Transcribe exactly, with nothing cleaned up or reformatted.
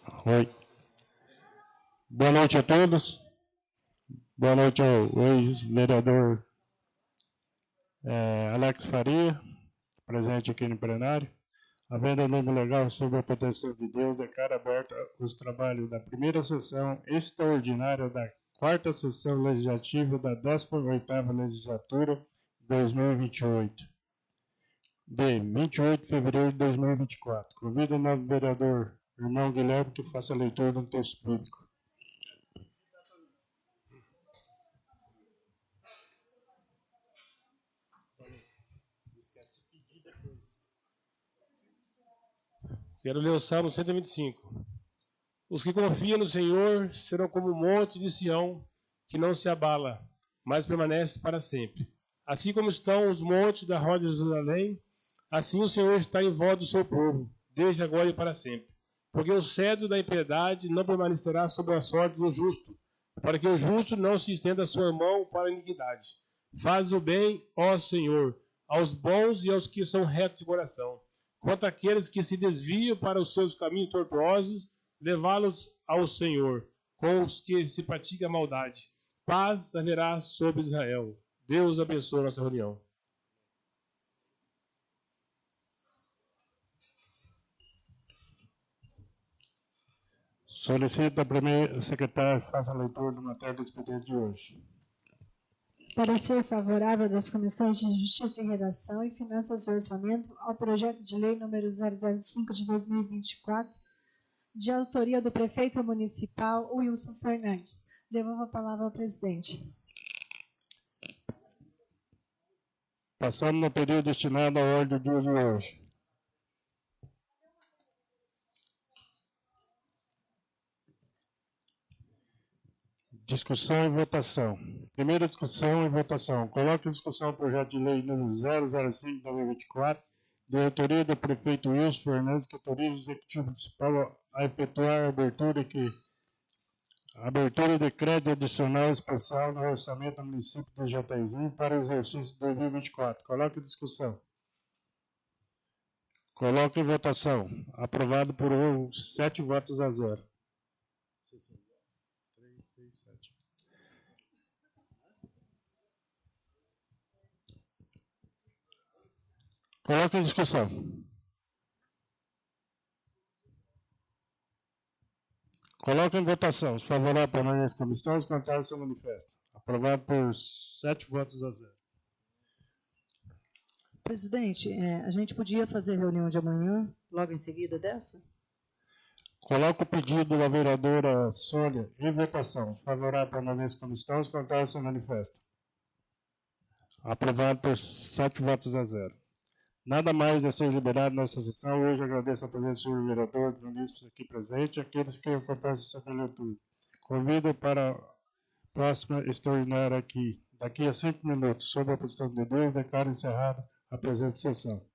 Oi. Boa noite a todos. Boa noite ao ex-vereador é, Alex Faria, presente aqui no plenário. Havendo a norma legal sobre a proteção de Deus, declaro aberta os trabalhos da primeira sessão extraordinária da quarta sessão legislativa da décima oitava legislatura de dois mil e vinte e oito, de vinte e oito de fevereiro de dois mil e vinte e quatro. Convido o novo vereador, irmão Guilherme, que faça a leitura do texto público. Quero ler o Salmo cento e vinte e cinco. Os que confiam no Senhor serão como o monte de Sião, que não se abala, mas permanece para sempre. Assim como estão os montes da roda de Jerusalém, assim o Senhor está em volta do seu povo, desde agora e para sempre. Porque o cedro da impiedade não permanecerá sobre a sorte do justo, para que o justo não se estenda a sua mão para a iniquidade. Faz o bem, ó Senhor, aos bons e aos que são retos de coração. Quanto àqueles que se desviam para os seus caminhos tortuosos, levá-los ao Senhor, com os que se praticam a maldade. Paz haverá sobre Israel. Deus abençoe a nossa reunião. Solicito a primeira secretária que faça a leitura do matéria do expediente de hoje. Parecer favorável das Comissões de Justiça e Redação e Finanças e Orçamento ao projeto de lei número zero zero cinco de dois mil e vinte e quatro, de autoria do prefeito municipal Wilson Fernandes. Devolvo a palavra ao presidente. Passando no período destinado à ordem do dia de hoje. Discussão e votação. Primeira discussão e votação. Coloque em discussão o projeto de lei número zero zero cinco de dois mil e vinte e quatro, de autoria do prefeito Wilson Fernandes, que autoriza o Executivo Municipal a efetuar a abertura, que, a abertura de crédito adicional especial no orçamento do município de Jataizinho para o exercício de dois mil e vinte e quatro. Coloque em discussão. Coloque em votação. Aprovado por sete votos a zero. Coloque em discussão. Coloque em votação. Os favoráveis permanecem como estão, os contrários se manifestam. Aprovado por sete votos a zero. Presidente, é, a gente podia fazer reunião de amanhã, logo em seguida dessa? Coloco o pedido da vereadora Sônia em votação. Os favoráveis permanecem como estão, os contrários se manifestam. Aprovado por sete votos a zero. Nada mais a ser liberado nessa sessão. Hoje agradeço a presença do senhor vereador, do município aqui presente, e aqueles que acompanham essa leitura. Convido para a próxima extraordinária aqui, daqui a cinco minutos, sob a posição de Deus, declaro encerrada a presente sessão.